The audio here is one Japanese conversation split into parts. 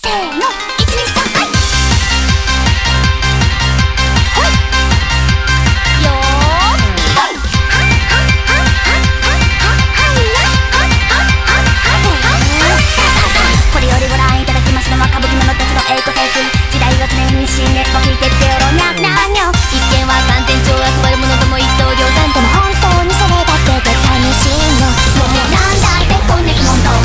せーの123はいよこれよりご覧いただきますのは歌舞伎者たちの栄光精神。時代は常に新熱を聞いてってよろにゃにゃにゃ。一見は完全懲悪悪者ども一刀両断。でも本当にそれだけで楽しいの。もうなんだってこんな気問答。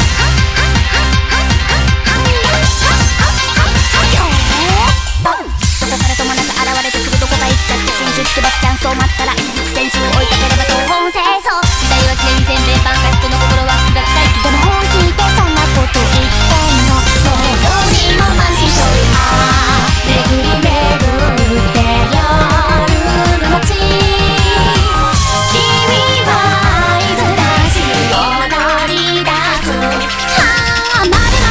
どこからともなく現れてすぐどこか行っちゃって新種式バスチャンスを待ったら一日選手を追いかければ東奔西走。時代は常に全米パンか人の心は複雑回帰。でも本気でそんなこと言ってんの。もうどうにも満身創痍。ああ巡り巡って夜の街。君は居づらし踊り出す。はあまでまでまでまでまでまでまで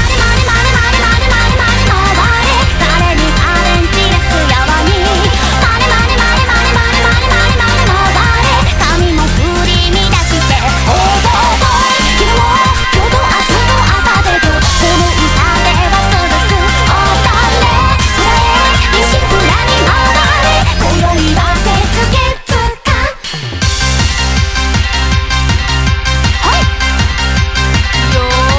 まで回れ。誰にアレンジレスやわに。までまでまでまでまでまでまでまで回れ。髪も振り乱しておぼおぼい。昨日今日と明日と朝でとこの歌では続く踊れ。裏へ西裏に回れ。今宵は節月かはいよ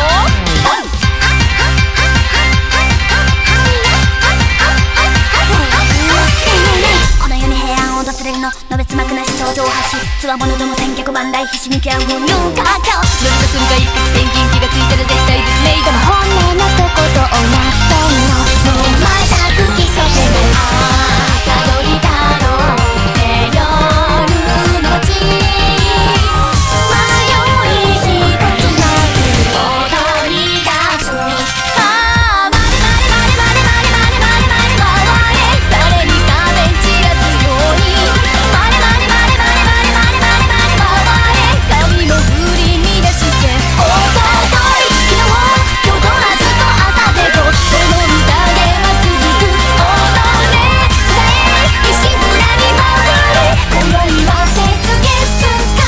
この世に平安を訪れるののべつ幕なし頂上発し。つわものども千脚万来ひしみき合う本四か今日乗りとするが一攫千金気がついたら絶対絶命。でも本音のとことをやってんの。もうまたくきそけない。ああたどりたどって夜の街。迷い一つなく踊り出す。ああまでまでまでまでまでまでまでまで回れ。誰に壁散らすように。までまでまでまでまでまでまでまで回れ。髪も振り乱しておどおどい。昨日今日と明日と朝でとこの歌では続く踊れ。歌え石浦に回れ。今宵は節月か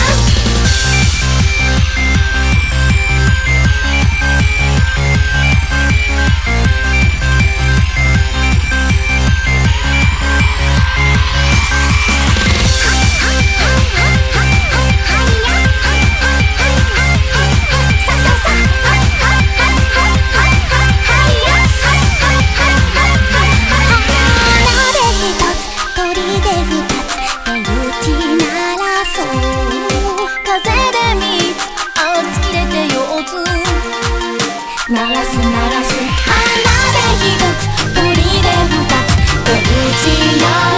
鳥で二つ手打ち鳴らそう。風で見あつれて腰痛鳴らす鳴らす。花で一つ鳥で二つ手打ち鳴ら